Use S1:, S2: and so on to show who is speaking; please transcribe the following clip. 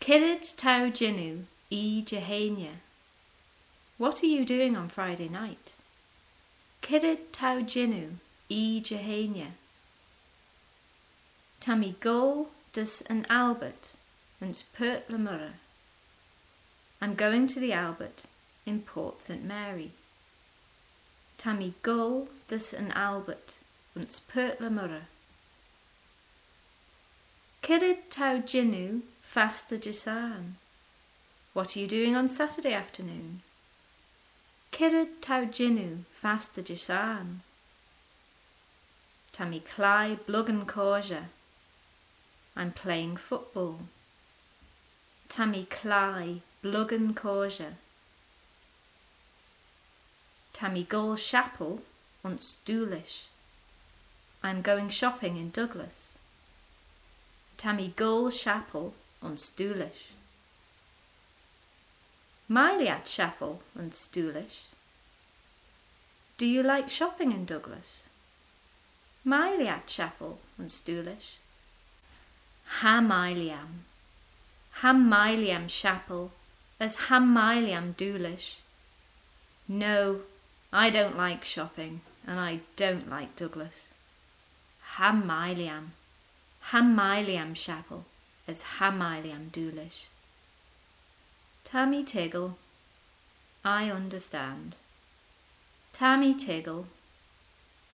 S1: Kirid tau jinu I Jehania. What are you doing on Friday night? Kirid tau jinu I Jehania. Tammy go dus an Albert and Pert Lamurra. I'm going to the Albert in Port St. Mary. Tammy go dus an Albert and Pert Lamurra. Kirid tau jinu fasta jisan. What are you doing on Saturday afternoon? Kirid tau jinu fasta jisan. Tammy clai bluggan corja. I'm playing football. Tammy clai bluggan corja. Tammy gol chapel uns Doolish. I'm going shopping in Douglas. Tammy gol chapel uns Doolish. Myliat chapel uns Doolish. Do you like shopping in Douglas? Myliat chapel uns Doolish. Ham Myliam chapel as ham Myliam Doolish. No, I don't like shopping and I don't like Douglas. Ham Myliam chapel as ham Myliam Doolish. Tammy Tiggle, I understand. Tammy Tiggle,